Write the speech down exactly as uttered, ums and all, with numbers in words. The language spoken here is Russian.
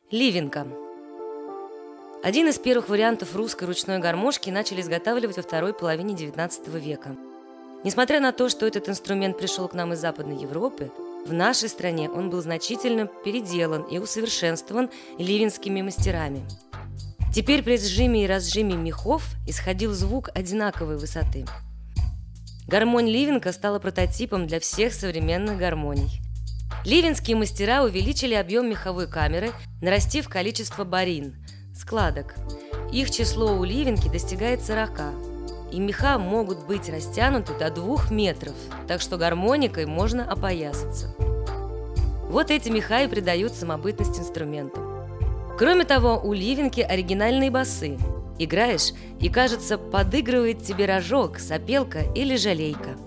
Ливенка. Один из первых вариантов русской ручной гармошки начали изготавливать во второй половине девятнадцатого века. Несмотря на то, что этот инструмент пришел к нам из Западной Европы, в нашей стране он был значительно переделан и усовершенствован ливенскими мастерами. Теперь при сжиме и разжиме мехов исходил звук одинаковой высоты. Гармонь Ливенка стала прототипом для всех современных гармоний. Ливенские мастера увеличили объем меховой камеры, нарастив количество борин – складок. Их число у Ливенки достигает сорока, и меха могут быть растянуты до двух метров, так что гармоникой можно опоясаться. Вот эти меха и придают самобытность инструменту. Кроме того, у Ливенки оригинальные басы. Играешь, и, кажется, подыгрывает тебе рожок, сопелка или жалейка.